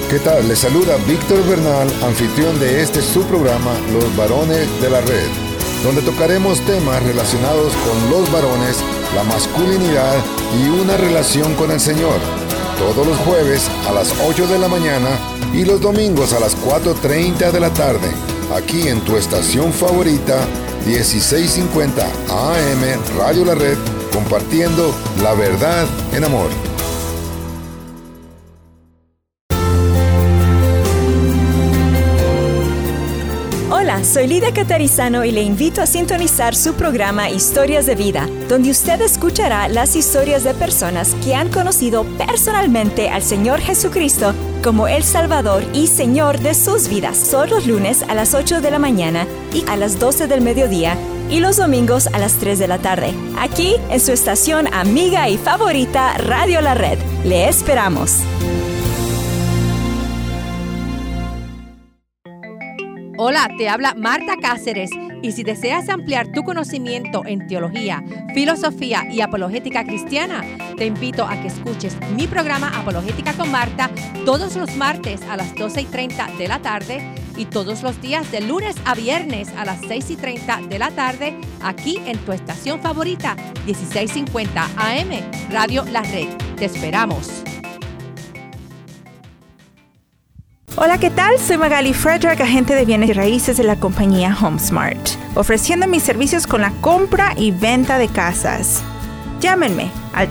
¿Qué tal? Les saluda Víctor Bernal, anfitrión de este su programa, Los Varones de la Red, donde tocaremos temas relacionados con los varones, la masculinidad y una relación con el Señor. Todos los jueves a las 8 de la mañana y los domingos a las 4:30 de la tarde, aquí en tu estación favorita, 1650 AM Radio La Red, compartiendo la verdad en amor. Hola, soy Lidia Catarizano y le invito a sintonizar su programa Historias de Vida, donde usted escuchará las historias de personas que han conocido personalmente al Señor Jesucristo como el Salvador y Señor de sus vidas. Todos los lunes a las 8 de la mañana y a las 12 del mediodía y los domingos a las 3 de la tarde, aquí en su estación amiga y favorita Radio La Red. Le esperamos. Hola, te habla Marta Cáceres y si deseas ampliar tu conocimiento en teología, filosofía y apologética cristiana, te invito a que escuches mi programa Apologética con Marta todos los martes a las 12:30 de la tarde y todos los días de lunes a viernes a las 6:30 de la tarde aquí en tu estación favorita 1650 AM Radio La Red. Te esperamos. Hola, ¿qué tal? Soy Magali Frederick, agente de bienes y raíces de la compañía HomeSmart, ofreciendo mis servicios con la compra y venta de casas. Llámenme al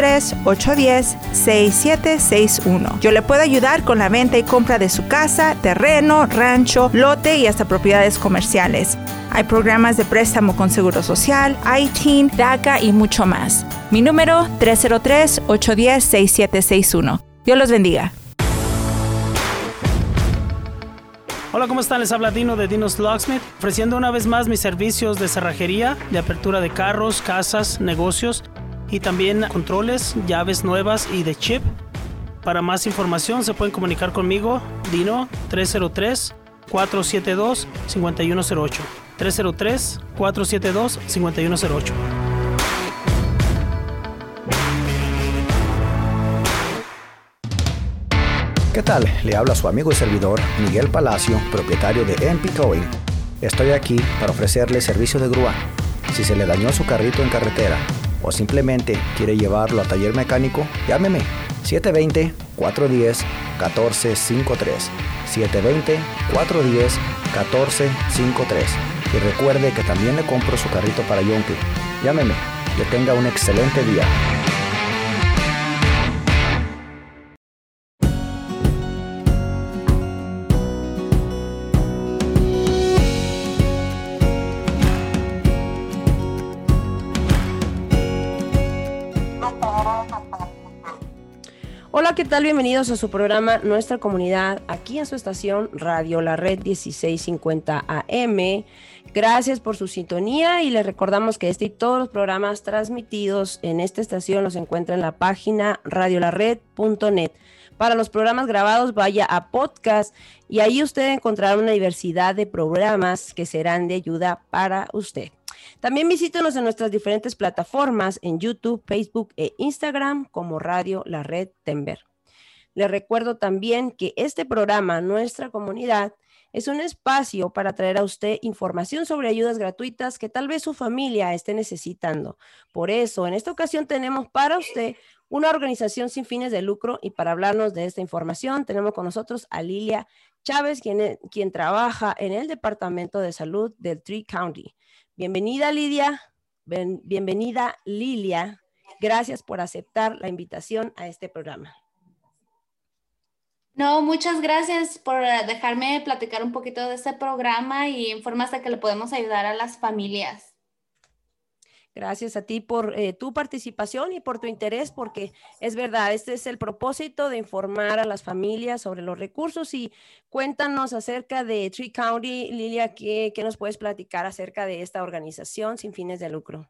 303-810-6761. Yo le puedo ayudar con la venta y compra de su casa, terreno, rancho, lote y hasta propiedades comerciales. Hay programas de préstamo con Seguro Social, ITIN, DACA y mucho más. Mi número 303-810-6761. Dios los bendiga. Hola, ¿cómo están? Les habla Dino de Dino's Locksmith, ofreciendo una vez más mis servicios de cerrajería, de apertura de carros, casas, negocios y también controles, llaves nuevas y de chip. Para más información se pueden comunicar conmigo, Dino, 303-472-5108. 303-472-5108. ¿Qué tal? Le habla su amigo y servidor Miguel Palacio, propietario de MP Towing. Estoy aquí para ofrecerle servicio de grúa. Si se le dañó su carrito en carretera o simplemente quiere llevarlo a taller mecánico, llámeme 720-410-1453. 720-410-1453. Y recuerde que también le compro su carrito para Yonke. Llámeme. Que tenga un excelente día. Hola, ¿qué tal? Bienvenidos a su programa Nuestra Comunidad, aquí en su estación Radio La Red 1650 AM. Gracias por su sintonía y les recordamos que este y todos los programas transmitidos en esta estación los encuentra en la página radiolared.net. Para los programas grabados, vaya a podcast y ahí usted encontrará una diversidad de programas que serán de ayuda para usted. También visítenos en nuestras diferentes plataformas en YouTube, Facebook e Instagram como Radio La Red Denver. Les recuerdo también que este programa, Nuestra Comunidad, es un espacio para traer a usted información sobre ayudas gratuitas que tal vez su familia esté necesitando. Por eso, en esta ocasión tenemos para usted una organización sin fines de lucro y para hablarnos de esta información tenemos con nosotros a Lilia Chávez, quien trabaja en el Departamento de Salud del Tri-County. Bienvenida, Lidia. Bienvenida, Lilia. Gracias por aceptar la invitación a este programa. No, muchas gracias por dejarme platicar un poquito de este programa y en formas de que le podemos ayudar a las familias. Gracias a ti por tu participación y por tu interés, porque es verdad, este es el propósito de informar a las familias sobre los recursos. Y cuéntanos acerca de Tri-County, Lilia, ¿qué nos puedes platicar acerca de esta organización sin fines de lucro?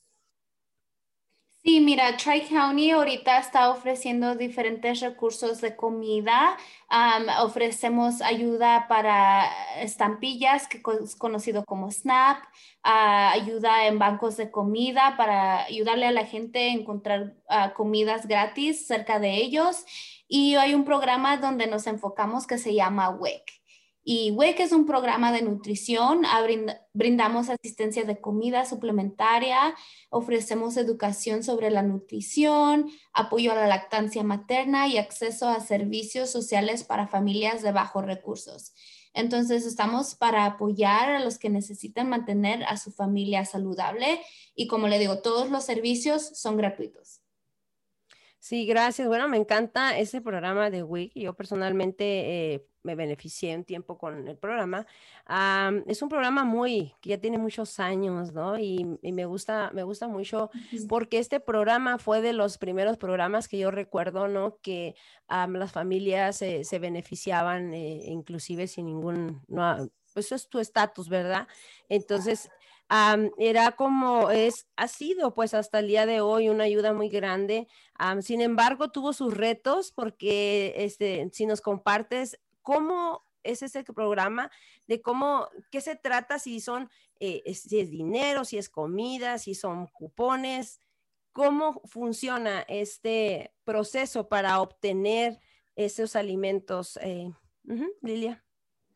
Sí, mira, Tri-County ahorita está ofreciendo diferentes recursos de comida. Ofrecemos ayuda para estampillas, que es conocido como SNAP, ayuda en bancos de comida para ayudarle a la gente a encontrar comidas gratis cerca de ellos. Y hay un programa donde nos enfocamos que se llama WEC. Y WEC es un programa de nutrición, brindamos asistencia de comida suplementaria, ofrecemos educación sobre la nutrición, apoyo a la lactancia materna y acceso a servicios sociales para familias de bajos recursos. Entonces, estamos para apoyar a los que necesitan mantener a su familia saludable y como le digo, todos los servicios son gratuitos. Sí, gracias. Bueno, me encanta ese programa de WIC. Yo personalmente me beneficié un tiempo con el programa. Es un programa que ya tiene muchos años, ¿no? Y me gusta mucho porque este programa fue de los primeros programas que yo recuerdo, ¿no? Que las familias se beneficiaban, inclusive sin no, pues es tu estatus, ¿verdad? Entonces, era ha sido pues hasta el día de hoy una ayuda muy grande. Sin embargo, tuvo sus retos porque si nos compartes cómo es ese programa, qué se trata, si si es dinero, si es comida, si son cupones, cómo funciona este proceso para obtener esos alimentos. Lilia.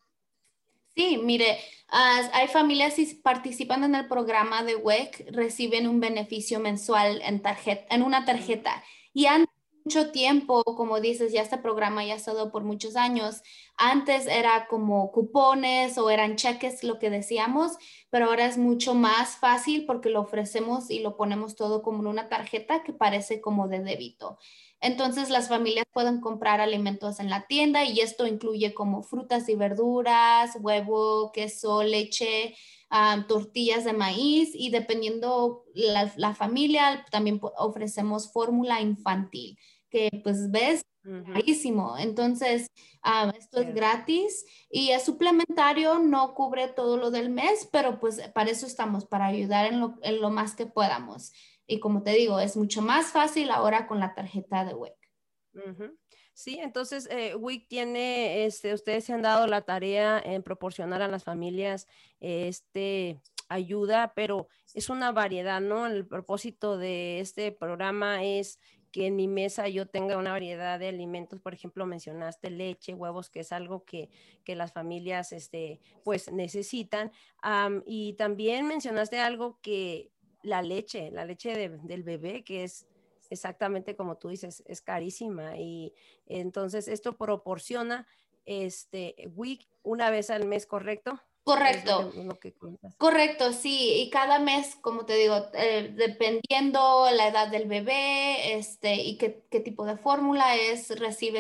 Sí, mire, hay familias que participan en el programa de WEC, reciben un beneficio mensual en una tarjeta. Y antes mucho tiempo, como dices, ya este programa ya ha estado por muchos años. Antes era como cupones o eran cheques, lo que decíamos, pero ahora es mucho más fácil porque lo ofrecemos y lo ponemos todo como en una tarjeta que parece como de débito. Entonces las familias pueden comprar alimentos en la tienda y esto incluye como frutas y verduras, huevo, queso, leche, tortillas de maíz y dependiendo la familia también ofrecemos fórmula infantil que pues ves carísimo. Entonces esto es gratis y es suplementario, no cubre todo lo del mes, pero pues para eso estamos, para ayudar en lo más que podamos. Y como te digo, es mucho más fácil ahora con la tarjeta de WIC. Sí, entonces WIC tiene, ustedes se han dado la tarea en proporcionar a las familias ayuda, pero es una variedad, ¿no? El propósito de este programa es que en mi mesa yo tenga una variedad de alimentos. Por ejemplo, mencionaste leche, huevos, que es algo que las familias pues necesitan. Y también mencionaste algo que la leche del bebé, que es exactamente como tú dices, es carísima. Y entonces esto proporciona WIC una vez al mes, ¿correcto? Correcto. Lo que cuentas. Correcto, sí, y cada mes, como te digo, dependiendo la edad del bebé, y qué tipo de fórmula es, recibe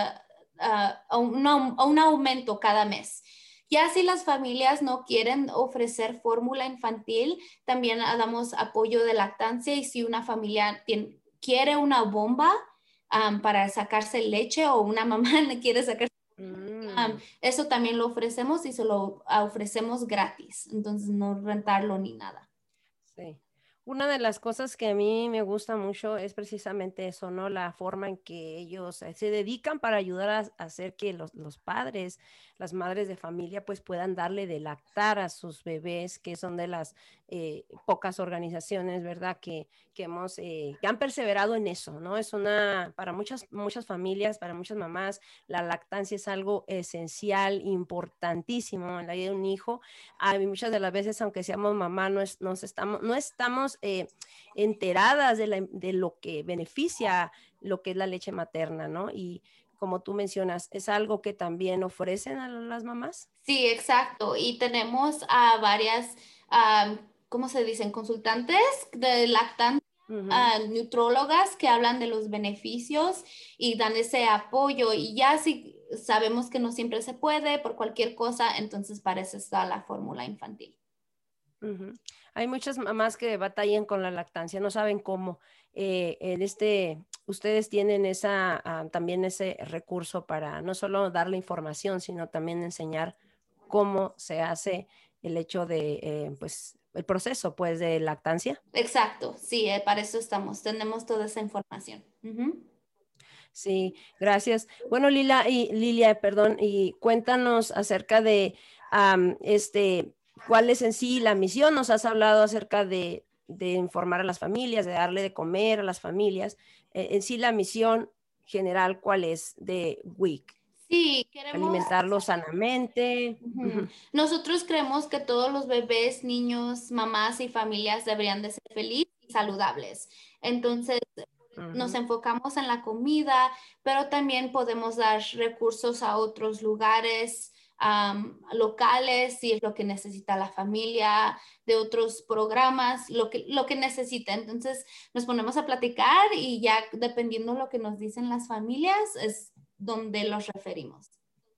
un aumento cada mes. Ya si las familias no quieren ofrecer fórmula infantil, también damos apoyo de lactancia y si una familia quiere una bomba para sacarse leche o una mamá quiere sacarse eso también lo ofrecemos y se lo ofrecemos gratis, entonces no rentarlo ni nada. Sí. Una de las cosas que a mí me gusta mucho es precisamente eso, ¿no? La forma en que ellos se dedican para ayudar a hacer que los padres, las madres de familia, pues puedan darle de lactar a sus bebés, que son de las pocas organizaciones, ¿verdad? Que han perseverado en eso, ¿no? Para muchas familias, para muchas mamás, la lactancia es algo esencial, importantísimo en la vida de un hijo. Muchas de las veces, aunque seamos mamá, no estamos enteradas de lo que beneficia lo que es la leche materna, ¿no? Y como tú mencionas, ¿es algo que también ofrecen a las mamás? Sí, exacto. Y tenemos a varias, ¿cómo se dicen? Consultantes de lactancia, nutrólogas que hablan de los beneficios y dan ese apoyo. Y ya si sabemos que no siempre se puede por cualquier cosa, entonces para eso está la fórmula infantil. Hay muchas mamás que batallan con la lactancia, no saben cómo. Ustedes tienen también ese recurso para no solo dar la información, sino también enseñar cómo se hace el hecho de, pues, el proceso, pues, de lactancia. Exacto, sí, para eso estamos, tenemos toda esa información. Sí, gracias. Bueno, Lilia, perdón, y cuéntanos acerca de cuál es en sí la misión. Nos has hablado acerca de informar a las familias, de darle de comer a las familias. En sí la misión, general, ¿cuál es de WIC? Sí, queremos alimentarlos sanamente. Nosotros creemos que todos los bebés, niños, mamás y familias deberían de ser felices y saludables. Entonces, nos enfocamos en la comida, pero también podemos dar recursos a otros lugares locales, si es lo que necesita la familia, de otros programas, lo que necesita. Entonces, nos ponemos a platicar y ya dependiendo de lo que nos dicen las familias, es donde los referimos.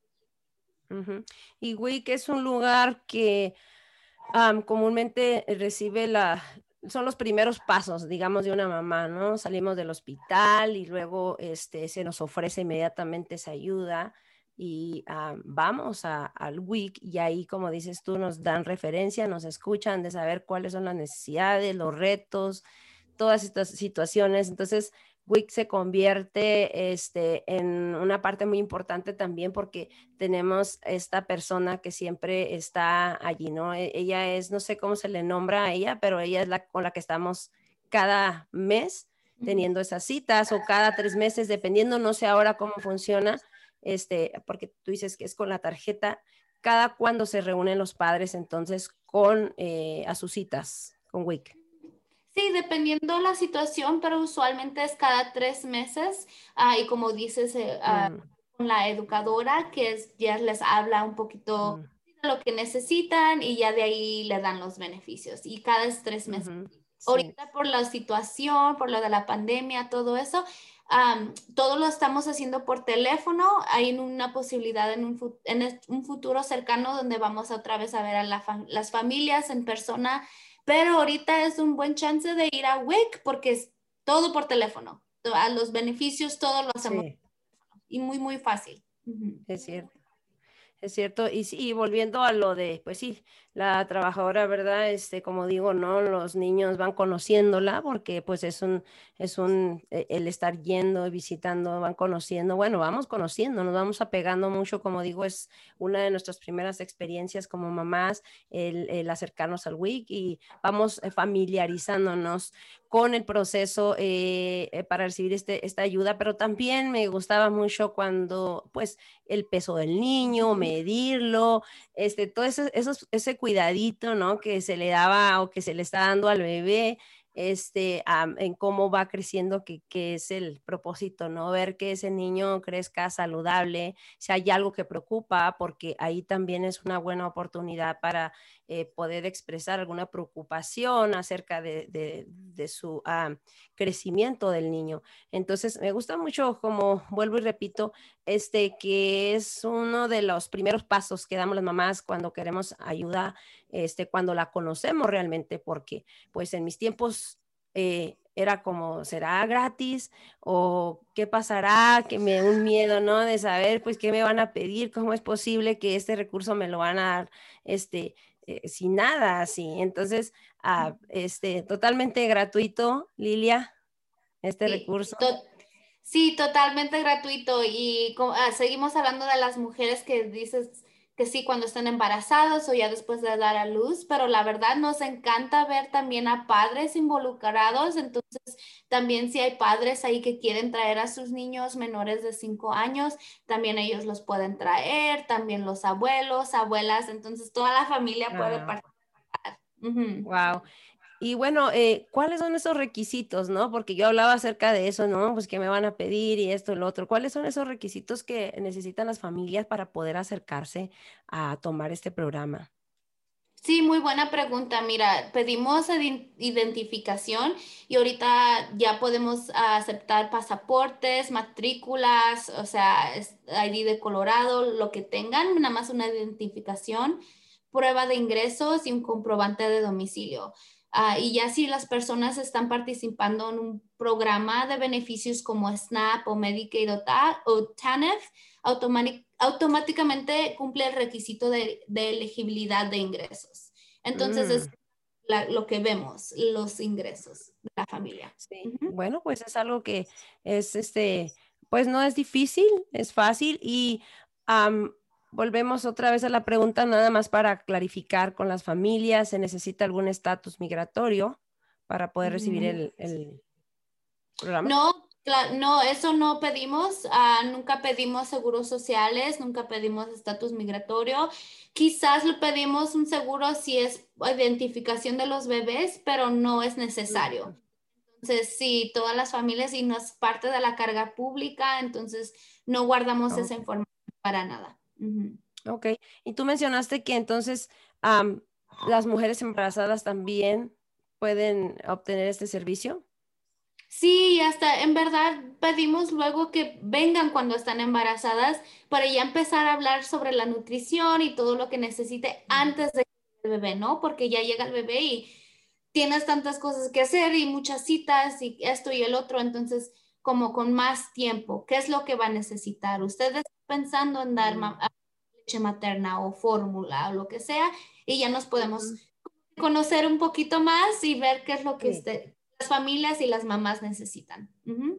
Y WIC es un lugar que comúnmente recibe son los primeros pasos, digamos, de una mamá, ¿no? Salimos del hospital y luego se nos ofrece inmediatamente esa ayuda y vamos al WIC y ahí, como dices tú, nos dan referencia, nos escuchan de saber cuáles son las necesidades, los retos, todas estas situaciones. Entonces, WIC se convierte en una parte muy importante también porque tenemos esta persona que siempre está allí, ¿no? Ella es, no sé cómo se le nombra a ella, pero ella es con la que estamos cada mes teniendo esas citas o cada 3 meses, dependiendo, no sé ahora cómo funciona, porque tú dices que es con la tarjeta, cada cuando se reúnen los padres entonces a sus citas con WIC. Sí, dependiendo la situación, pero usualmente es cada 3 meses. Y como dices, con la educadora, ya les habla un poquito de lo que necesitan y ya de ahí le dan los beneficios. Y cada 3 meses. Sí. Ahorita por la situación, por lo de la pandemia, todo eso, todo lo estamos haciendo por teléfono. Hay una posibilidad en un futuro cercano donde vamos otra vez a ver a las familias en persona. Pero ahorita es un buen chance de ir a WIC porque es todo por teléfono. A los beneficios, todo lo hacemos por teléfono. Y muy, muy fácil. Es cierto. Es cierto, y sí, volviendo a lo de, pues sí, la trabajadora, ¿verdad? Como digo, ¿no? Los niños van conociéndola porque pues el estar yendo y visitando, van conociendo, bueno, vamos conociendo, nos vamos apegando mucho, como digo, es una de nuestras primeras experiencias como mamás, el acercarnos al WIC y vamos familiarizándonos con el proceso para recibir esta ayuda, pero también me gustaba mucho cuando, pues, el peso del niño, medirlo, todo ese cuidadito, ¿no? Que se le daba o que se le está dando al bebé, en cómo va creciendo, que es el propósito, ¿no? Ver que ese niño crezca saludable, si hay algo que preocupa, porque ahí también es una buena oportunidad para poder expresar alguna preocupación acerca de su crecimiento del niño. Entonces, me gusta mucho, como vuelvo y repito, que es uno de los primeros pasos que damos las mamás cuando queremos ayuda, cuando la conocemos realmente, porque pues en mis tiempos era como, ¿será gratis? ¿O qué pasará? Un miedo, ¿no? De saber, pues, qué me van a pedir, cómo es posible que este recurso me lo van a dar, sin nada, así. Entonces, totalmente gratuito, Lilia, recurso. Sí, totalmente gratuito. Y seguimos hablando de las mujeres que dices que sí cuando están embarazadas o ya después de dar a luz, pero la verdad nos encanta ver también a padres involucrados. Entonces, también si hay padres ahí que quieren traer a sus niños menores de 5 años, también ellos los pueden traer, también los abuelos, abuelas. Entonces, toda la familia puede participar. Wow. Y bueno, ¿cuáles son esos requisitos, no? Porque yo hablaba acerca de eso, ¿no? Pues qué me van a pedir y esto y lo otro. ¿Cuáles son esos requisitos que necesitan las familias para poder acercarse a tomar este programa? Sí, muy buena pregunta. Mira, pedimos identificación y ahorita ya podemos aceptar pasaportes, matrículas, o sea, ID de Colorado, lo que tengan, nada más una identificación, prueba de ingresos y un comprobante de domicilio. Y ya si las personas están participando en un programa de beneficios como SNAP o Medicaid o TANF, automáticamente cumple el requisito de elegibilidad de ingresos. Entonces es lo que vemos, los ingresos de la familia. Sí. Bueno, pues es algo que es, pues no es difícil, es fácil y volvemos otra vez a la pregunta nada más para clarificar con las familias, ¿se necesita algún estatus migratorio para poder recibir el programa? No, No, eso no pedimos. Nunca pedimos seguros sociales, nunca pedimos estatus migratorio. Quizás le pedimos un seguro si es identificación de los bebés, pero no es necesario. Entonces, sí, todas las familias y no es parte de la carga pública, entonces no guardamos esa información para nada. Ok, y tú mencionaste que entonces las mujeres embarazadas también pueden obtener este servicio. Sí, hasta en verdad pedimos luego que vengan cuando están embarazadas para ya empezar a hablar sobre la nutrición y todo lo que necesite antes de que llegue el bebé, ¿no? Porque ya llega el bebé y tienes tantas cosas que hacer y muchas citas y esto y el otro, entonces como con más tiempo, ¿qué es lo que va a necesitar? Ustedes pensando en dar leche materna o fórmula o lo que sea y ya nos podemos conocer un poquito más y ver qué es lo que las familias y las mamás necesitan.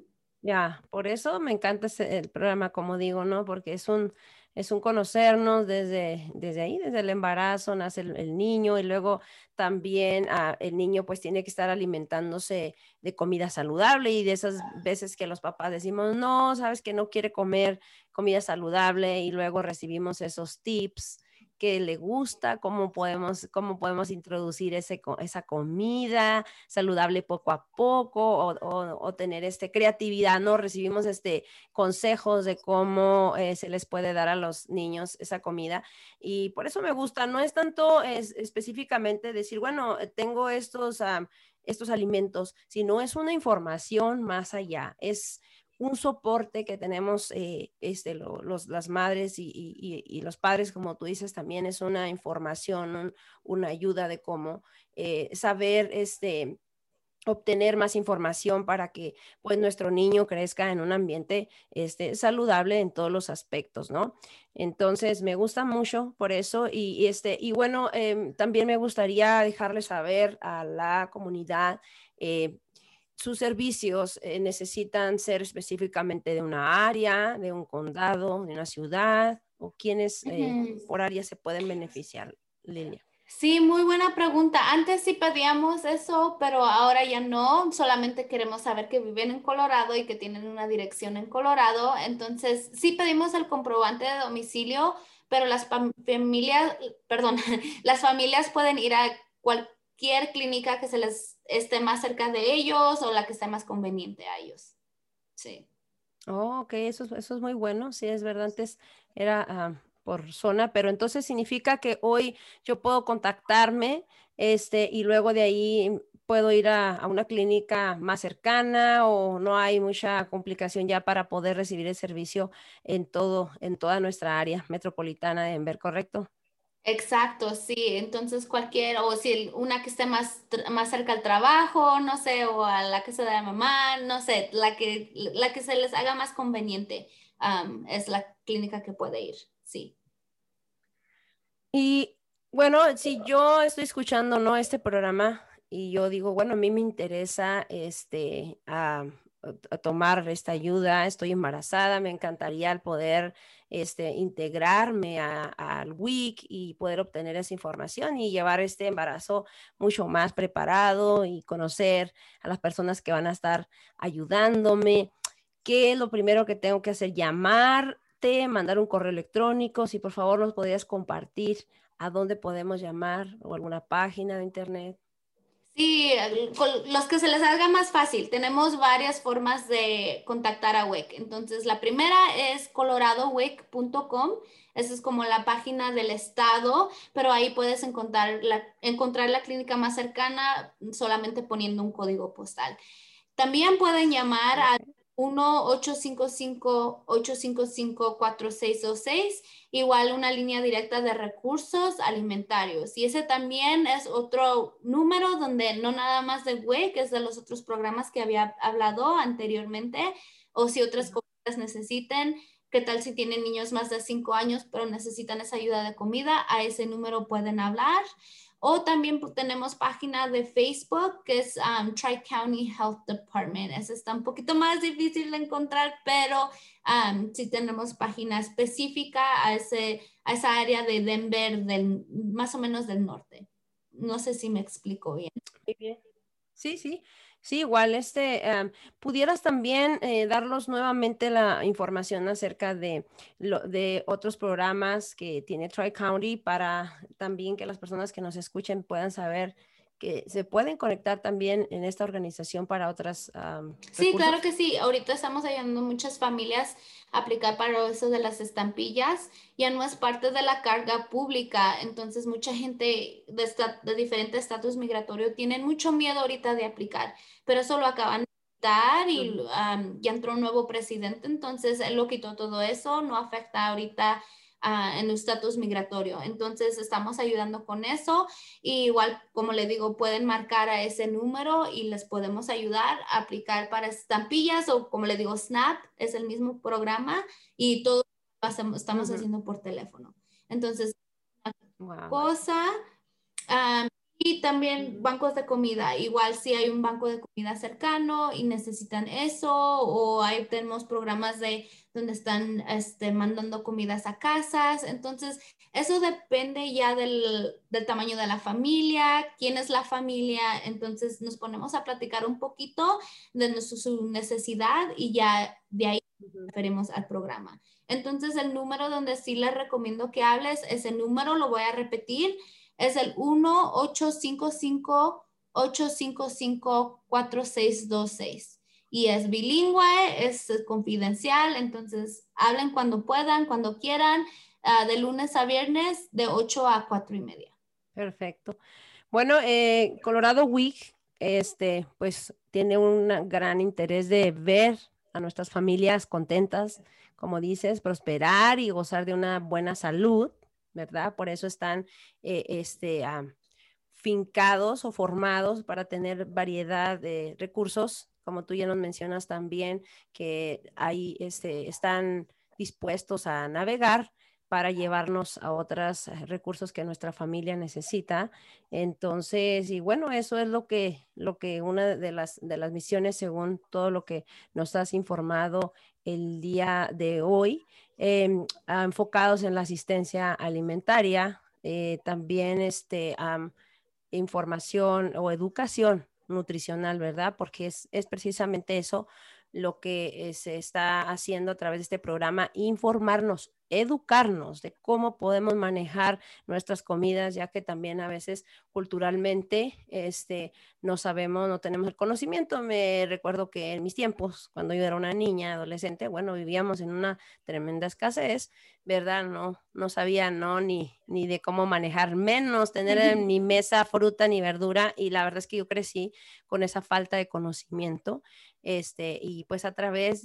Ya, por eso me encanta el programa, como digo, ¿no? Porque es un conocernos desde ahí, desde el embarazo, nace el niño y luego también el niño pues tiene que estar alimentándose de comida saludable y de esas veces que los papás decimos, no, sabes que no quiere comer comida saludable y luego recibimos esos tips que le gusta, cómo podemos introducir esa comida saludable poco a poco o tener creatividad, ¿no? Recibimos consejos de cómo se les puede dar a los niños esa comida y por eso me gusta, no es tanto específicamente decir, bueno, tengo estos alimentos, sino es una información más allá, es un soporte que tenemos las madres y los padres, como tú dices, también es una información, una ayuda de cómo saber obtener más información para que pues nuestro niño crezca en un ambiente saludable en todos los aspectos, ¿no? Entonces me gusta mucho por eso y bueno, también me gustaría dejarle saber a la comunidad sus servicios necesitan ser específicamente de una área, de un condado, de una ciudad, o quiénes por área se pueden beneficiar, Lilia. Sí, muy buena pregunta. Antes sí pedíamos eso, pero ahora ya no. Solamente queremos saber que viven en Colorado y que tienen una dirección en Colorado. Entonces, sí pedimos el comprobante de domicilio, pero familias, perdón, las familias pueden ir a cualquier clínica que se les esté más cerca de ellos o la que esté más conveniente a ellos. Sí. Oh, ok, eso es muy bueno. Sí, es verdad, antes era por zona, pero entonces significa que hoy yo puedo contactarme, y luego de ahí puedo ir a una clínica más cercana o no hay mucha complicación ya para poder recibir el servicio en toda nuestra área metropolitana de Denver, ¿correcto? Exacto, sí. Entonces o si una que esté más cerca al trabajo, no sé, o a la casa de la mamá, no sé, la que se les haga más conveniente, es la clínica que puede ir, sí. Y bueno, si yo estoy escuchando, ¿no? Este programa y yo digo, bueno, a mí me interesa a tomar esta ayuda, estoy embarazada, me encantaría el poder integrarme al WIC y poder obtener esa información y llevar este embarazo mucho más preparado y conocer a las personas que van a estar ayudándome. ¿Qué es lo primero que tengo que hacer? Llamarte, mandar un correo electrónico, si por favor nos podrías compartir a dónde podemos llamar o alguna página de internet. Sí, con los que se les haga más fácil. Tenemos varias formas de contactar a WIC. Entonces, la primera es coloradowic.com. Esa es como la página del estado, pero ahí puedes encontrar la clínica más cercana solamente poniendo un código postal. También pueden llamar al 1-855-855-4626, igual una línea directa de recursos alimentarios. Y ese también es otro número donde no nada más de WIC, que es de los otros programas que había hablado anteriormente, o si otras cosas necesiten. ¿Qué tal si tienen niños más de 5 años, pero necesitan esa ayuda de comida? A ese número pueden hablar. O también tenemos página de Facebook que es Tri-County Health Department. Esa está un poquito más difícil de encontrar, pero sí tenemos página específica a esa área de Denver, más o menos del norte. No sé si me explico bien. Muy bien. Sí, sí. Sí, igual, pudieras también darnos nuevamente la información acerca de otros programas que tiene Tri-County para también que las personas que nos escuchen puedan saber que se pueden conectar también en esta organización para otros Sí, claro recursos. que sí. Ahorita estamos ayudando a muchas familias a aplicar para eso de las estampillas. Ya no es parte de la carga pública. Entonces, mucha gente de diferente estatus migratorio tienen mucho miedo ahorita de aplicar, pero eso lo acaban de quitar y Ujú, ya entró un nuevo presidente. Entonces, él lo quitó todo eso. No afecta ahorita en el estatus migratorio. Entonces, estamos ayudando con eso. Y igual, como le digo, pueden marcar a ese número y les podemos ayudar a aplicar para estampillas o como le digo, Snap es el mismo programa y todo lo estamos ujú. haciendo por teléfono. Entonces, Wow. cosa. Am, y también Ujú, bancos de comida. Igual si hay un banco de comida cercano y necesitan eso, o ahí tenemos programas de donde están mandando comidas a casas. Entonces, eso depende ya del tamaño de la familia, quién es la familia. Entonces, nos ponemos a platicar un poquito de su necesidad y ya de ahí ujú. referimos al programa. Entonces, el número donde sí les recomiendo que hables, ese número lo voy a repetir, es el 1-855-855-4626. Y es bilingüe, es confidencial, entonces hablen cuando puedan, cuando quieran, de lunes a viernes, de 8 a 4:30. Perfecto. Bueno, Colorado Week, pues tiene un gran interés de ver a nuestras familias contentas, como dices, prosperar y gozar de una buena salud, ¿verdad? Por eso están, fincados o formados para tener variedad de recursos, como tú ya nos mencionas también, que ahí, están dispuestos a navegar para llevarnos a otros recursos que nuestra familia necesita. Entonces, y bueno, eso es lo que una de las misiones, según todo lo que nos has informado el día de hoy, enfocados en la asistencia alimentaria, también información o educación nutricional, ¿verdad? Porque es precisamente eso lo que se está haciendo a través de este programa, informarnos, educarnos de cómo podemos manejar nuestras comidas, ya que también a veces culturalmente no sabemos, no tenemos el conocimiento. Me recuerdo que en mis tiempos, cuando yo era una niña, adolescente, bueno, vivíamos en una tremenda escasez, ¿verdad? No sabía, no, ni de cómo manejar, menos tener en mi mesa fruta ni verdura, y la verdad es que yo crecí con esa falta de conocimiento, y pues a través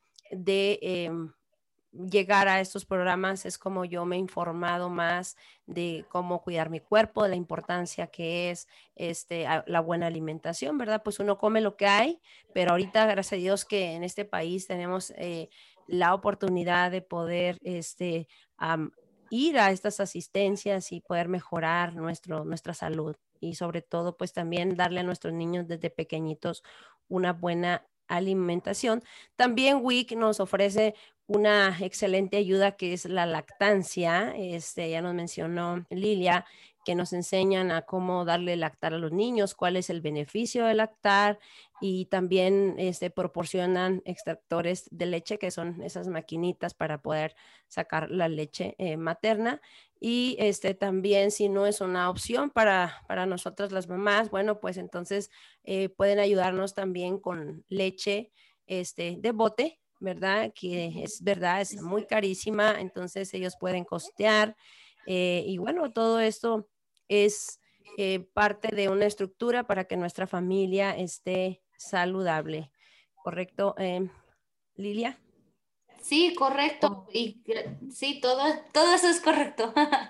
de llegar a estos programas es como yo me he informado más de cómo cuidar mi cuerpo, de la importancia que es la buena alimentación, ¿verdad? Pues uno come lo que hay, pero ahorita, gracias a Dios, que en este país tenemos la oportunidad de poder um, ir a estas asistencias y poder mejorar nuestra salud y sobre todo pues también darle a nuestros niños desde pequeñitos una buena alimentación. También WIC nos ofrece una excelente ayuda que es la lactancia. Ya nos mencionó Lilia que nos enseñan a cómo darle lactar a los niños, cuál es el beneficio de lactar, y también proporcionan extractores de leche, que son esas maquinitas para poder sacar la leche materna. Y también, si no es una opción para nosotras las mamás, bueno, pues entonces pueden ayudarnos también con leche de bote, ¿verdad? Que es verdad, es muy carísima, entonces ellos pueden costear. Y bueno, todo esto es parte de una estructura para que nuestra familia esté saludable. ¿Correcto, Lilia? Sí, correcto. Oh. Y sí, todo eso es correcto.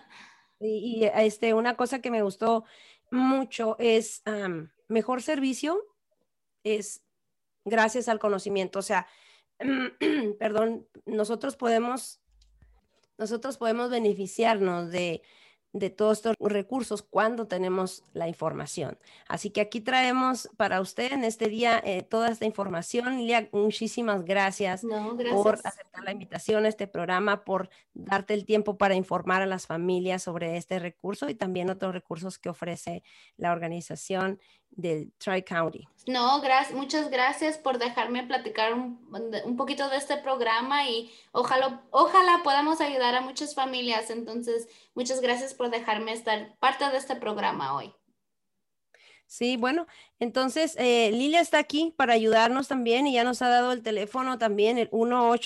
Una cosa que me gustó mucho es mejor servicio es gracias al conocimiento. O sea, perdón, nosotros podemos beneficiarnos de todos estos recursos cuando tenemos la información. Así que aquí traemos para usted en este día toda esta información. Lilia, muchísimas gracias No, por gracias. aceptar la invitación a este programa, por darte el tiempo para informar a las familias sobre este recurso y también otros recursos que ofrece la organización del Tri-County. No, muchas gracias por dejarme platicar un poquito de este programa y ojalá podamos ayudar a muchas familias. Entonces, muchas gracias por dejarme estar parte de este programa hoy. Sí, bueno, entonces Lilia está aquí para ayudarnos también y ya nos ha dado el teléfono también, el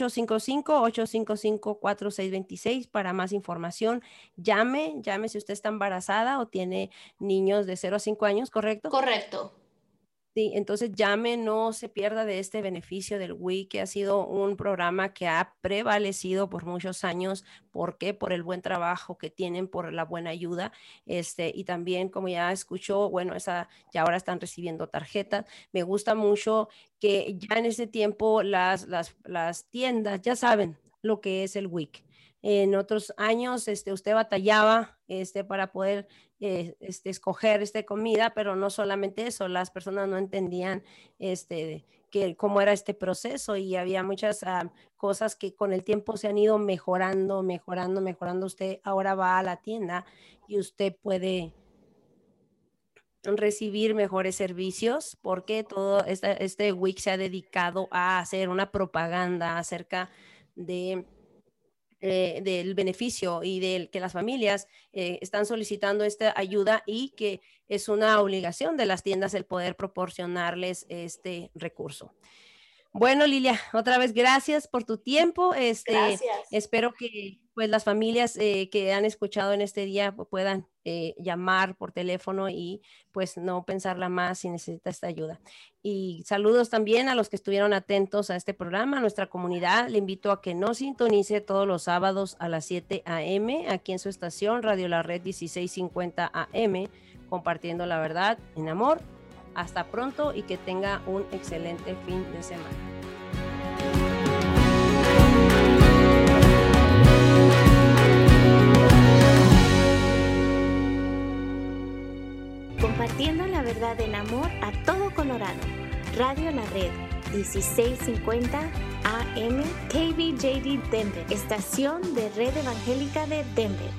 1-855-855-4626 para más información. Llame si usted está embarazada o tiene niños de 0 a 5 años, ¿correcto? Correcto. Sí, entonces llame, no se pierda de este beneficio del WIC, que ha sido un programa que ha prevalecido por muchos años. ¿Por qué? Por el buen trabajo que tienen, por la buena ayuda. Y también, como ya escuchó, bueno, ya ahora están recibiendo tarjetas. Me gusta mucho que ya en ese tiempo las tiendas ya saben lo que es el WIC. En otros años usted batallaba para poder escoger comida, pero no solamente eso, las personas no entendían cómo era este proceso y había muchas cosas que con el tiempo se han ido mejorando. Usted ahora va a la tienda y usted puede recibir mejores servicios porque todo este week se ha dedicado a hacer una propaganda acerca del beneficio y del que las familias están solicitando esta ayuda y que es una obligación de las tiendas el poder proporcionarles este recurso. Bueno, Lilia, otra vez gracias por tu tiempo. Gracias. Espero que pues las familias que han escuchado en este día puedan llamar por teléfono y pues no pensarla más si necesita esta ayuda. Y saludos también a los que estuvieron atentos a este programa, a nuestra comunidad. Le invito a que nos sintonice todos los sábados a las 7 a.m. aquí en su estación Radio La Red 1650 AM, compartiendo la verdad en amor. Hasta pronto y que tenga un excelente fin de semana. Compartiendo la verdad en amor a todo Colorado. Radio La Red 1650 AM KBJD Denver, estación de Red Evangélica de Denver.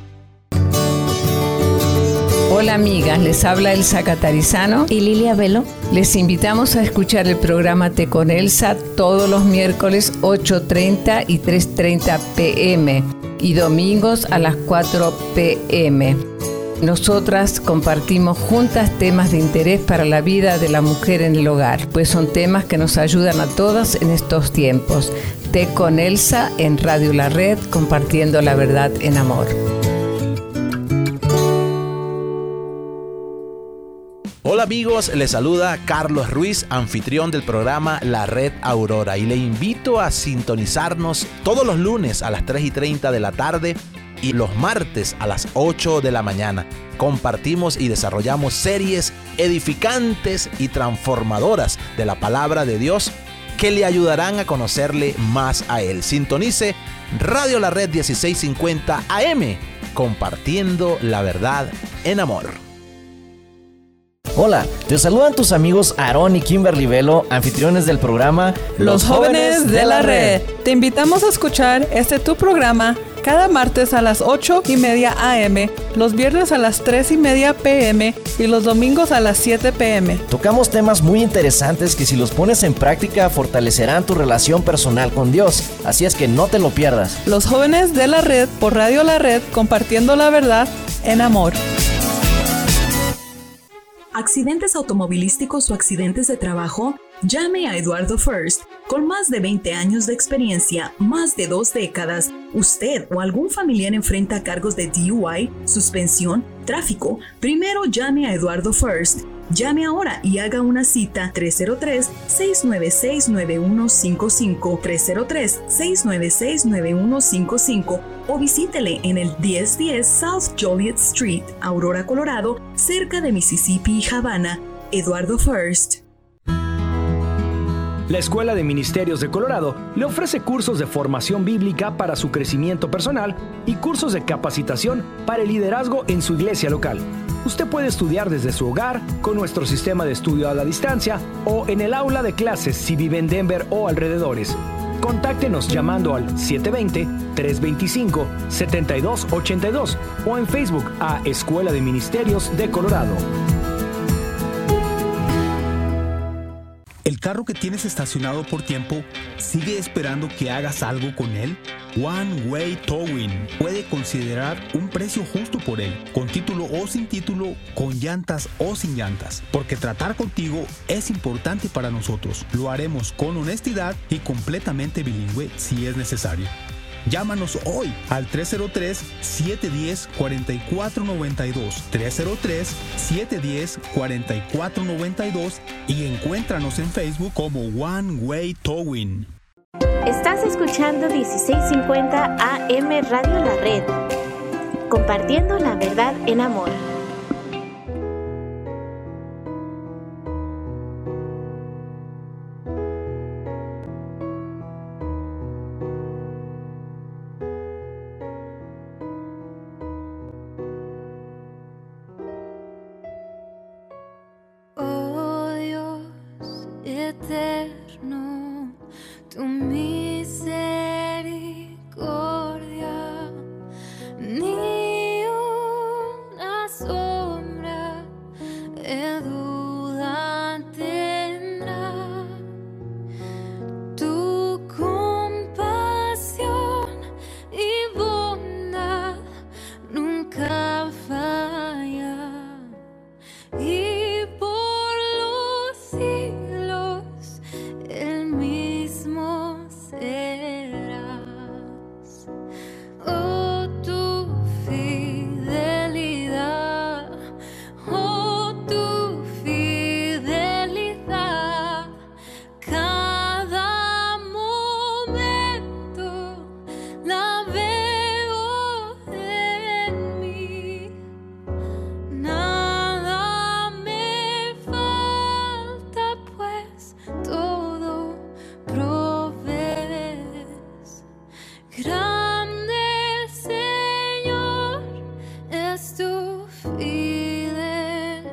Hola amigas, les habla Elsa Catarizano y Lilia Velo. Les invitamos a escuchar el programa Té con Elsa todos los miércoles 8:30 y 3:30 p.m. y domingos a las 4 p.m. Nosotras compartimos juntas temas de interés para la vida de la mujer en el hogar, pues son temas que nos ayudan a todas en estos tiempos. Té con Elsa en Radio La Red, compartiendo la verdad en amor. Hola amigos, les saluda Carlos Ruiz, anfitrión del programa La Red Aurora, y le invito a sintonizarnos todos los lunes a las 3:30 de la tarde y los martes a las 8 de la mañana. Compartimos y desarrollamos series edificantes y transformadoras de la palabra de Dios que le ayudarán a conocerle más a Él. Sintonice Radio La Red 1650 AM, compartiendo la verdad en amor. Hola, te saludan tus amigos Aarón y Kimberly Velo, anfitriones del programa Los Jóvenes de la Red. Te invitamos a escuchar tu programa cada martes a las 8:30 a.m., los viernes a las 3:30 p.m. y los domingos a las 7 p.m. Tocamos temas muy interesantes que si los pones en práctica fortalecerán tu relación personal con Dios, así es que no te lo pierdas. Los Jóvenes de la Red por Radio La Red, compartiendo la verdad en amor. ¿Accidentes automovilísticos o accidentes de trabajo? Llame a Eduardo First. Con más de 20 años de experiencia, más de 2 décadas, usted o algún familiar enfrenta cargos de DUI, suspensión, tráfico. Primero llame a Eduardo First. Llame ahora y haga una cita 303-696-9155, 303-696-9155 o visítele en el 1010 South Joliet Street, Aurora, Colorado, cerca de Mississippi y Havana. Eduardo First. La Escuela de Ministerios de Colorado le ofrece cursos de formación bíblica para su crecimiento personal y cursos de capacitación para el liderazgo en su iglesia local. Usted puede estudiar desde su hogar con nuestro sistema de estudio a la distancia o en el aula de clases si vive en Denver o alrededores. Contáctenos llamando al 720-325-7282 o en Facebook a Escuela de Ministerios de Colorado. carro que tienes estacionado por tiempo sigue esperando que hagas algo con él? One Way Towing puede considerar un precio justo por él, con título o sin título, con llantas o sin llantas, porque tratar contigo es importante para nosotros. Lo haremos con honestidad y completamente bilingüe si es necesario. Llámanos hoy al 303-710-4492, 303-710-4492 y encuéntranos en Facebook como One Way Towing. Estás escuchando 1650 AM Radio La Red, compartiendo la verdad en amor. Eterno, tu misericordia, ni una sombra de duda tendrá. Tu compasión y bondad nunca falla, y por los siglos el mismo serás. Oh, tu fidelidad, oh, tu fidelidad, cada momento la veo en mí. Nada me falta, pues todo provees. Grande, Señor, es tu fidelidad.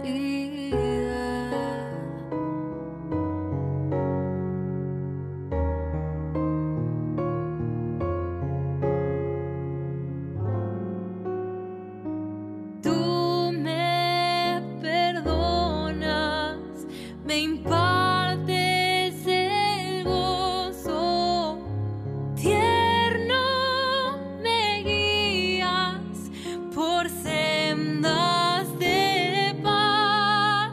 Tú me perdonas, me impartes el gozo, tierno me guías por sendas de paz.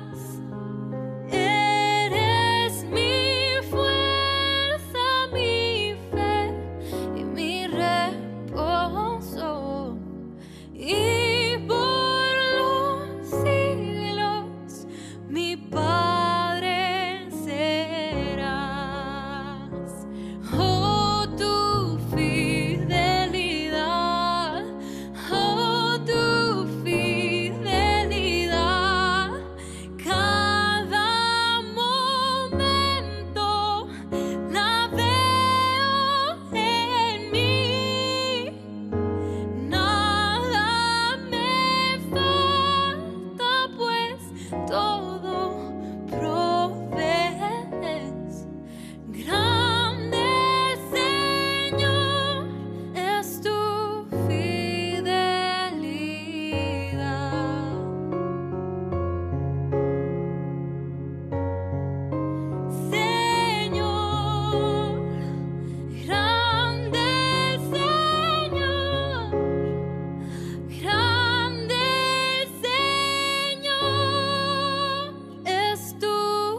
Eres mi fuerza, mi fe y mi reposo, y por los siglos mi Padre serás. Oh, tu fidelidad, oh, tu fidelidad, cada momento la veo en mí. Nada me falta, pues todo provees. Grande, Señor, es tu fidelidad. Señor, grande, Señor, grande, Señor, es tu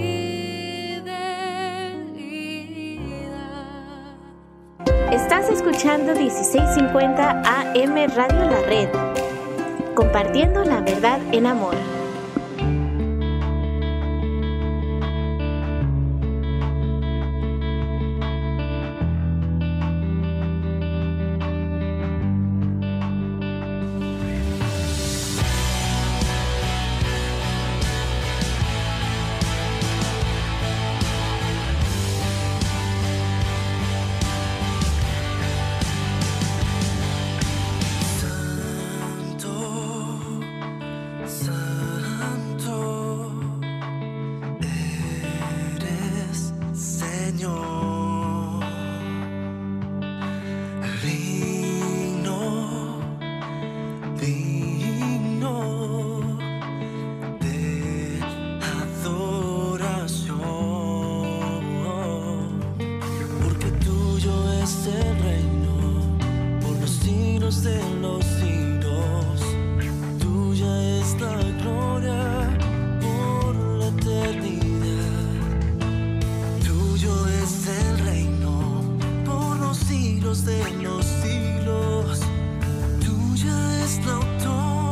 fidelidad. Estás escuchando 1650 AM Radio La Red, compartiendo la verdad en amor. Santo, siglos de los siglos. Tuya es la gloria por la eternidad. Tuyo es el reino por los siglos de los siglos. Tuya es la autoridad.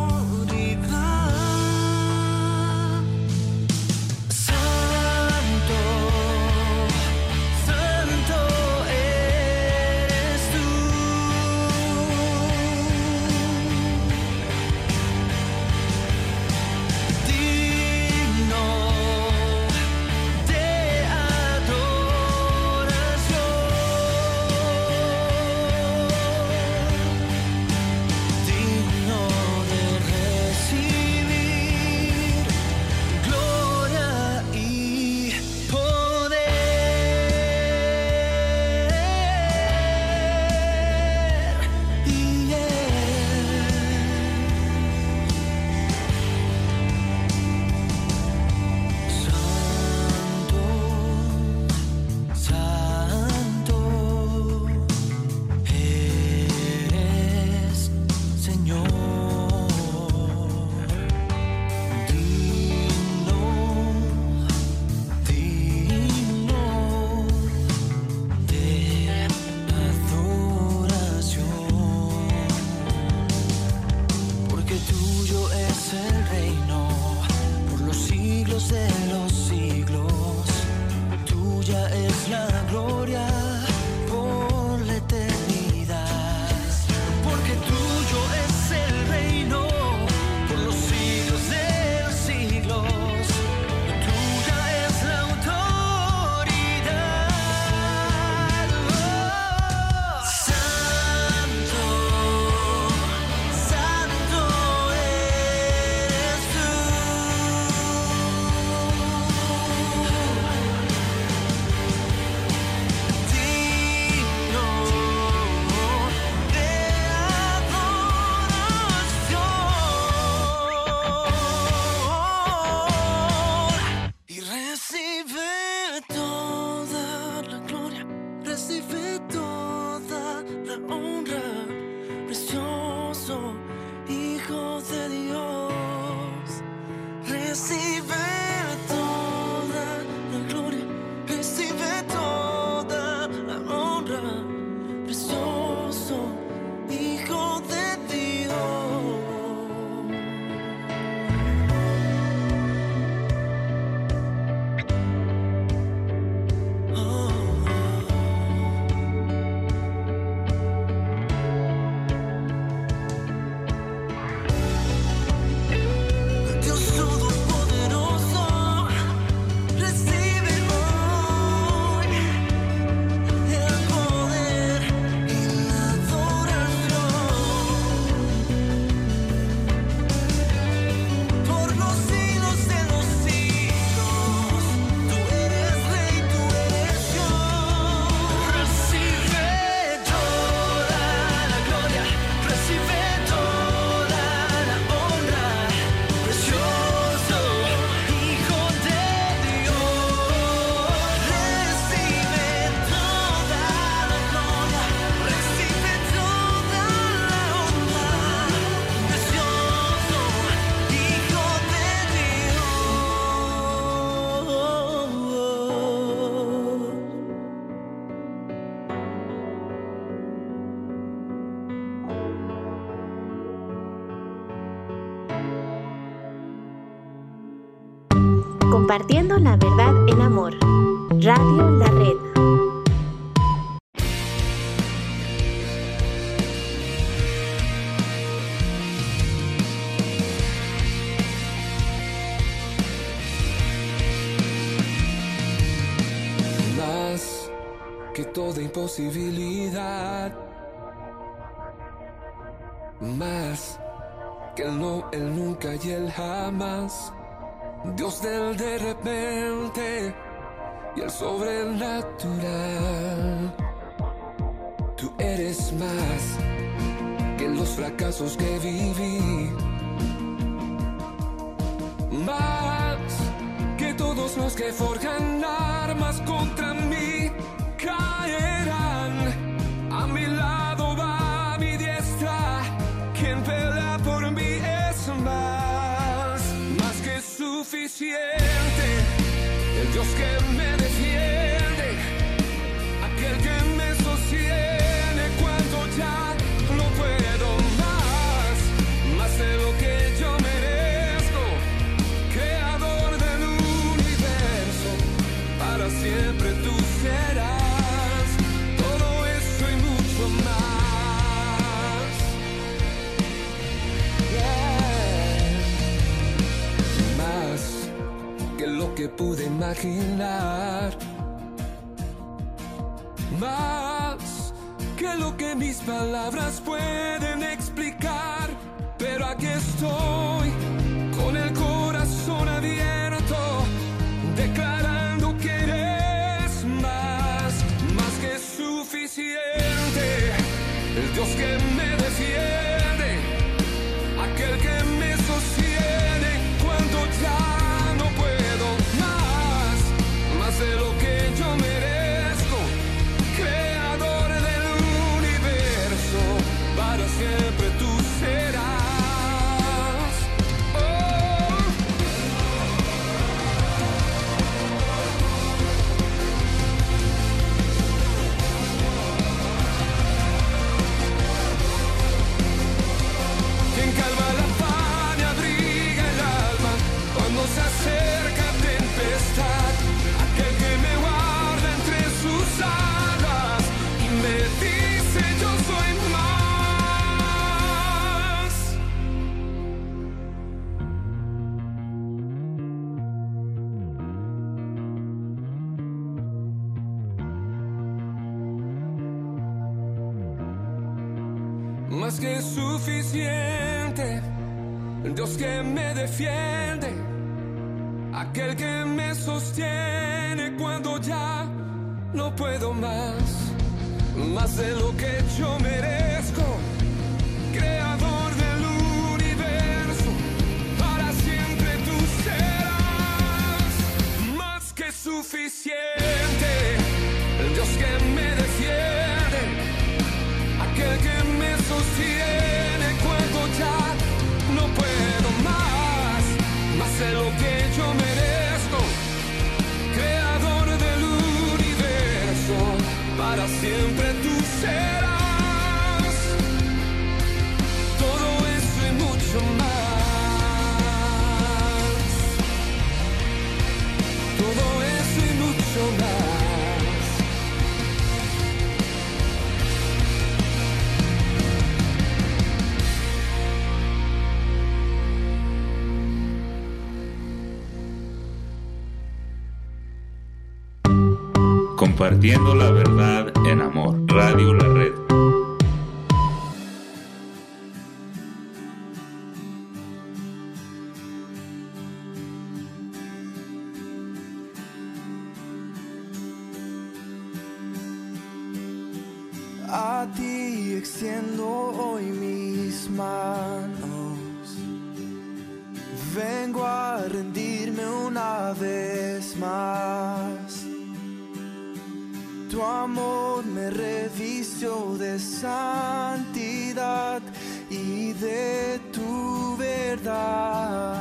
Compartiendo la verdad en amor. Radio La Red. Más que toda imposibilidad, más que el no, el nunca y el jamás. Dios del de repente y el sobrenatural. Tú eres más que los fracasos que viví, más que todos los que forjan armas contra mí caerán. A mi lado va mi diestra, que pude imaginar. Más que lo que mis palabras pueden explicar. Pero aquí estoy, con el corazón abierto, declarando que eres más que suficiente. El Dios que me defiende, aquel que me sostiene cuando ya no puedo más de lo que yo merezco. Creador del universo, para siempre tú serás. Quien calma la paz y abriga el alma cuando se acerca tempestad, aquel que me guarda entre sus alas y me dice yo soy más. Más que suficiente, Dios que me defiende, aquel que me sostiene cuando ya no puedo más de lo que yo merezco. Creador del universo, para siempre tú serás. Más que suficiente, Dios que me defiende, aquel que me sostiene cuando ya no puedo más de lo que yo merezco. Creador del universo, para siempre tú serás. Todo eso y mucho más. Todo eso y mucho más. Compartiendo la verdad en amor. Radio La Red. A ti extiendo hoy mis manos. Vengo a rendirme una vez más. Tu amor me revistió de santidad y de tu verdad.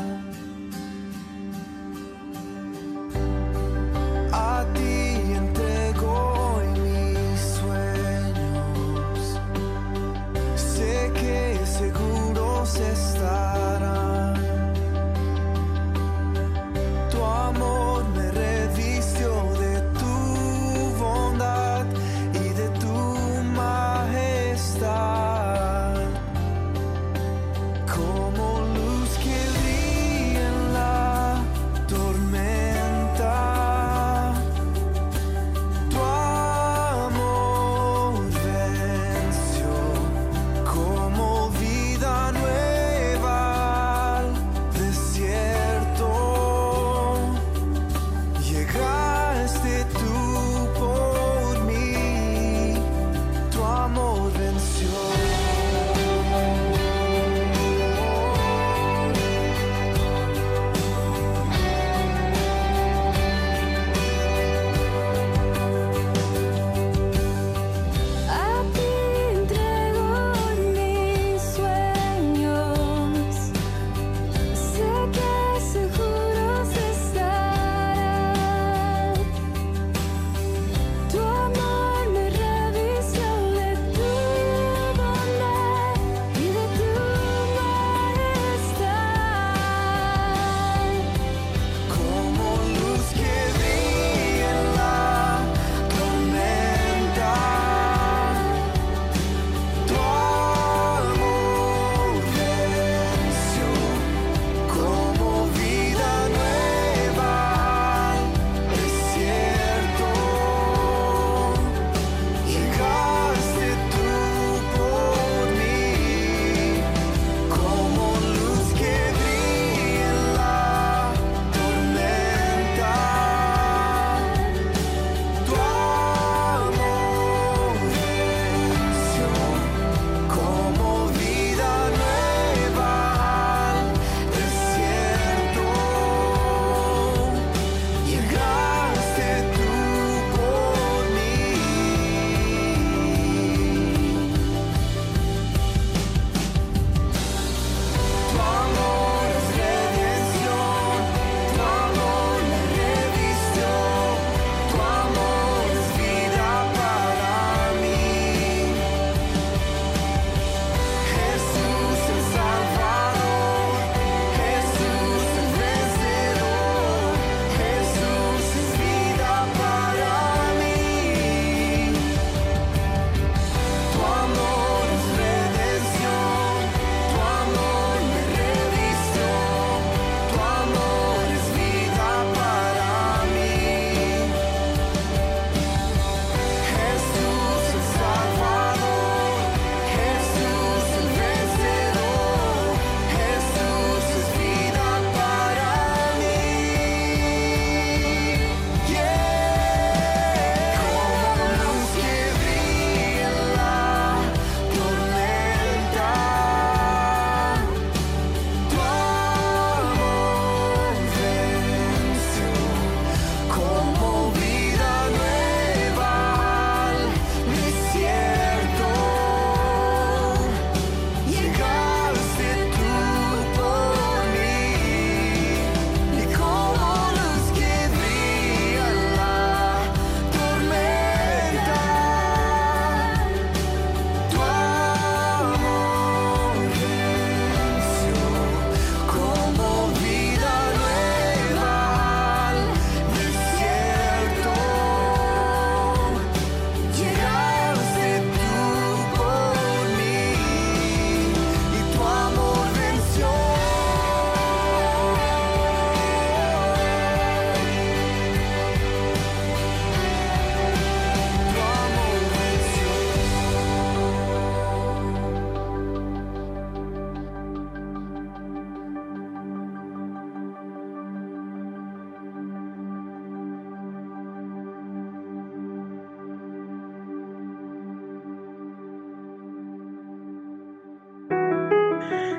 A ti entrego hoy mis sueños. Sé que seguros estarán. Tu amor me revistió de tu bondad y de tu majestad.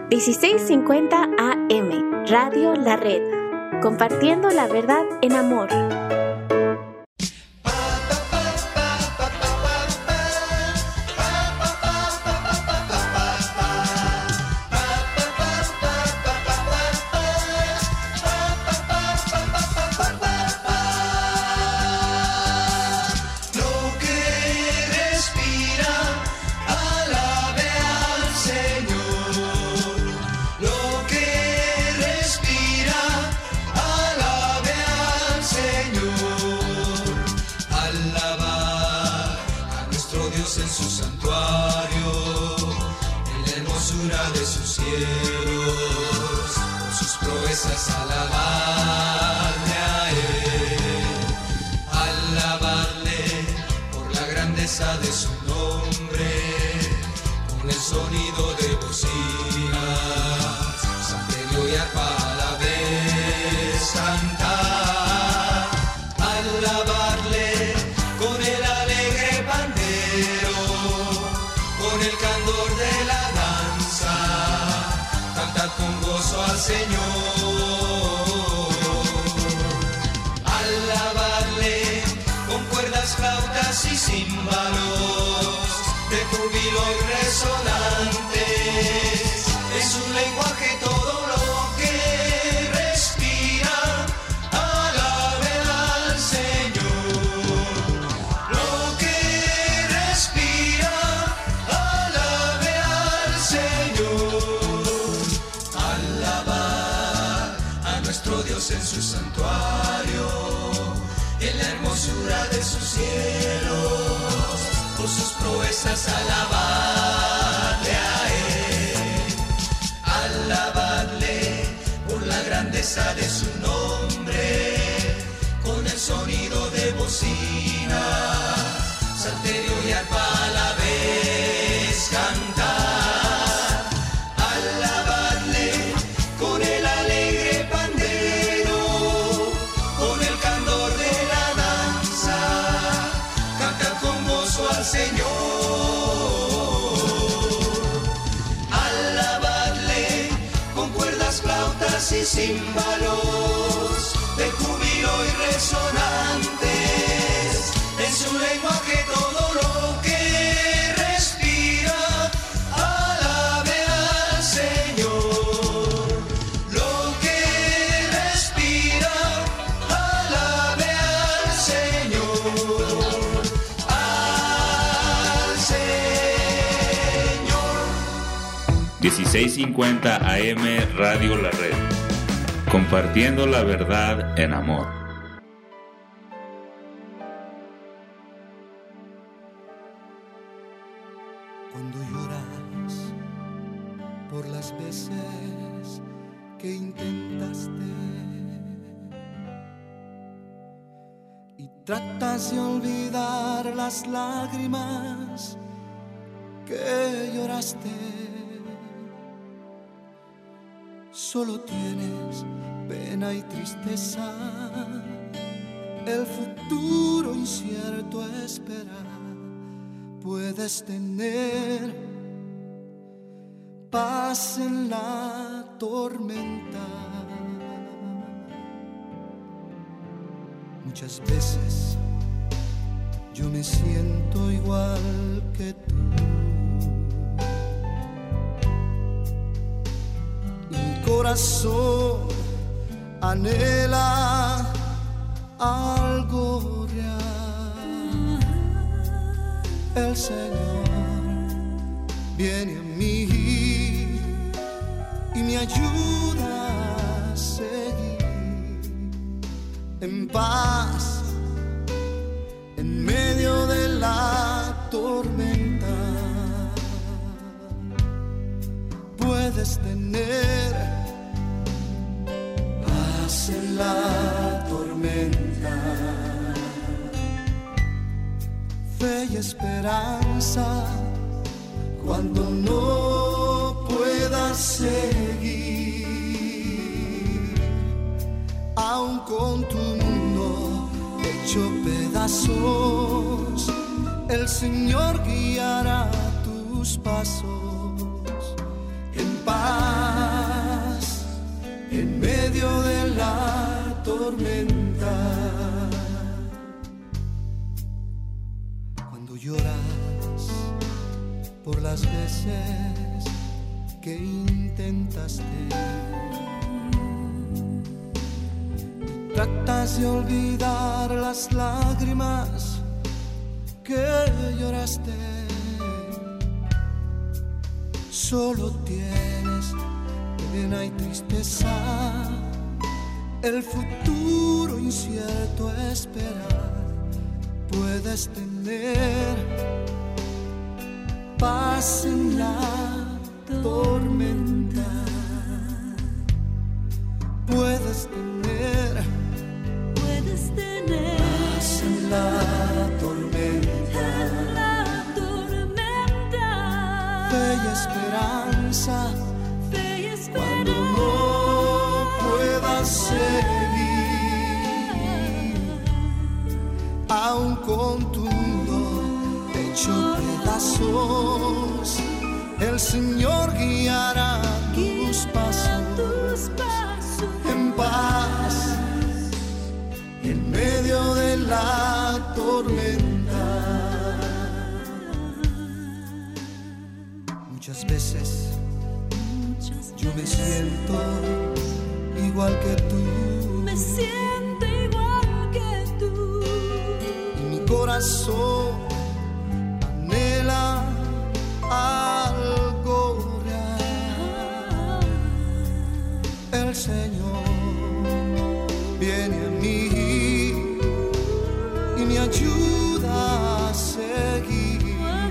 1650 AM, Radio La Red. Compartiendo la verdad en amor. Y címbalos de júbilo y resonantes, en su lenguaje todo lo que respira, alabe al Señor. Lo que respira, alabe al Señor, al Señor. 1650 AM Radio La Red. Compartiendo la verdad en amor. Cuando lloras por las veces que intentaste y tratas de olvidar las lágrimas que lloraste, solo tienes pena y tristeza, el futuro incierto espera. Puedes tener paz en la tormenta. Muchas veces yo me siento igual que tú. Mi corazón anhela algo real. El Señor viene a mí y me ayuda a seguir en paz en medio de la tormenta. Puedes tener paz en la tormenta, fe y esperanza cuando no puedas seguir, aun con tu mundo hecho pedazos, el Señor guiará tus pasos en paz. tormenta. Cuando lloras por las veces que intentaste, tratas de olvidar las lágrimas que lloraste. Solo tienes pena y tristeza, el futuro incierto a esperar. Puedes tener paz en la tormenta. Puedes tener paz en la tormenta. Fe y esperanza cuando no puedas seguir, aun con tu mundo hecho pedazos, el Señor guiará tus pasos en paz en medio de la tormenta. Muchas veces yo me siento igual que tú. Me siento igual que tú. Y mi corazón anhela algo real. El Señor viene a mí y me ayuda a seguir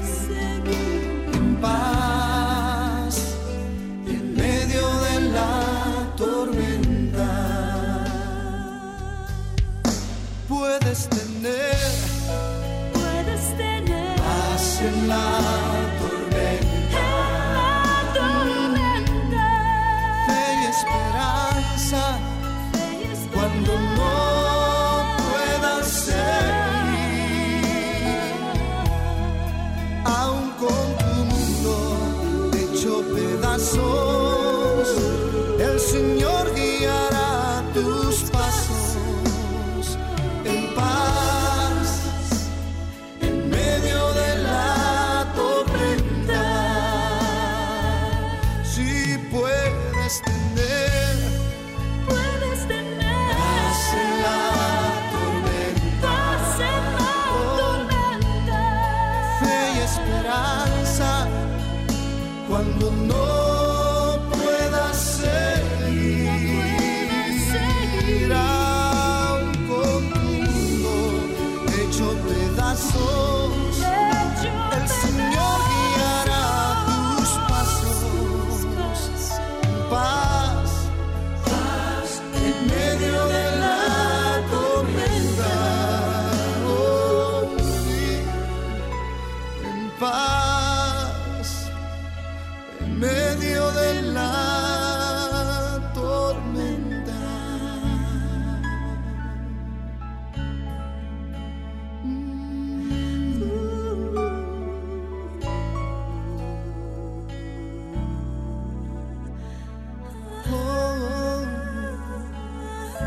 en paz en medio de la tormenta. Puedes tener paz en la tormenta, fe y esperanza cuando no puedas seguir, aun con tu mundo hecho pedazos, el Señor guiará tus pasos en paz en medio de la tormenta. Si puedes tener paz en la tormenta, fe y esperanza cuando no puedas seguir, aun con tu mundo hecho pedazos, el Señor guiará tus pasos en paz en medio de la tormenta. Oh, sí, en paz en medio de la tormenta.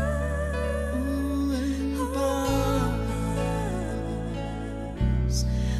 En paz